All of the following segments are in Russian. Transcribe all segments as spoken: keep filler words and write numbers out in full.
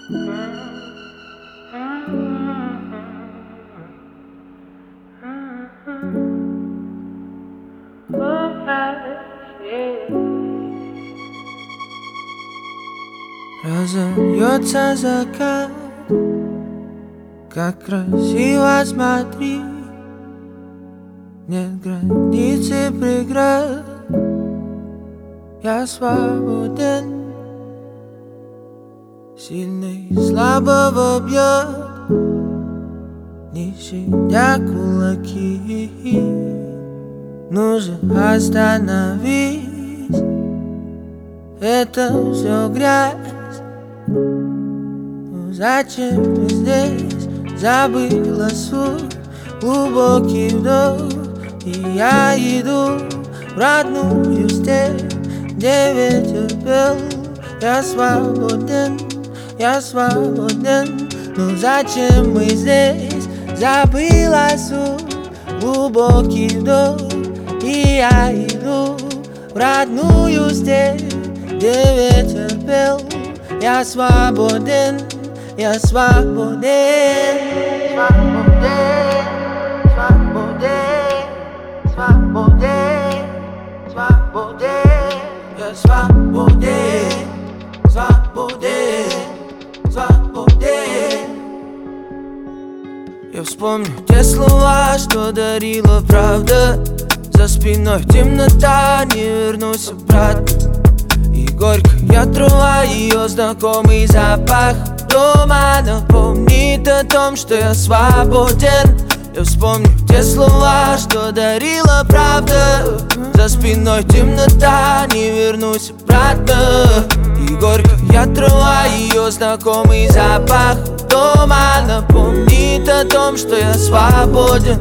Разольется закат, как красиво, смотри. Нет границы, преград, я свободен. Сильный слабого бьет, не щадя кулаки. Нужно остановить, это все грязь. Ну зачем ты здесь? Забыла суть, глубокий вдох. И я иду в родную степь, где ветер пел. Я свободен, я свободен. Ну зачем мы здесь? Забыла суть, глубокий вдох. И я иду в родную степь, где ветер пел. Я свободен, я свободен. Свободен, свободен, свободен, свободен. Я свободен, свободен, свободен. Я вспомню те слова, что дарила правда. За спиной темнота, не вернусь обратно. И горькая трава, ее знакомый запах дома напомнит о том, что я свободен. Я вспомню те слова, что дарила правда. За спиной темнота, не вернусь обратно. И горькая трава, ее знакомый запах дома напомнит о том, что я свободен.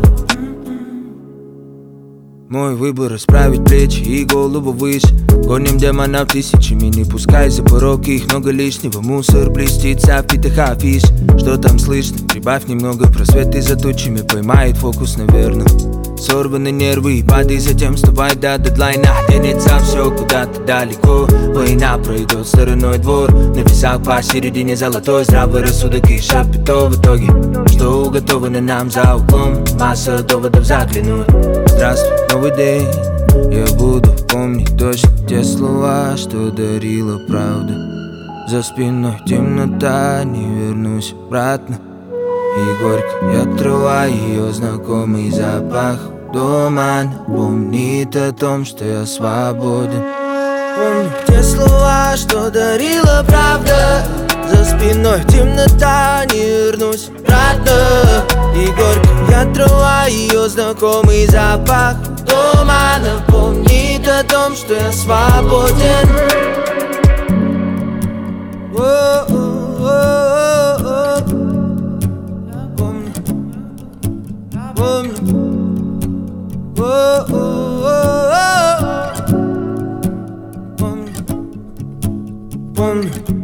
Мой выбор — расправить плечи и голову выше. Гоним демонов тысячами, не пускай за порог их много лишнего. Мусор блестится в впитых афиш. Что там слышно? Прибавь немного просветы за тучами, поймает фокус, наверное. Сорваны нервы и падай, затем вставай до дедлайна. Тянется все куда-то далеко. Война пройдет стороной двор. На весах посередине золотой здравый рассудок и шапито в итоге. Что уготовано нам за углом, масса доводов заглянуть. Здравствуй, новый день. Я буду помнить точно те слова, что дарила правда. За спиной темнота, не вернусь обратно. И горькая трава, ее знакомый запах дома напомнит о том, что я свободен. Помню те слова, что дарила правда. За спиной темнота, не вернусь обратно. И горькая трава, ее знакомый запах дома напомнит о том, что я свободен. Помню, помню.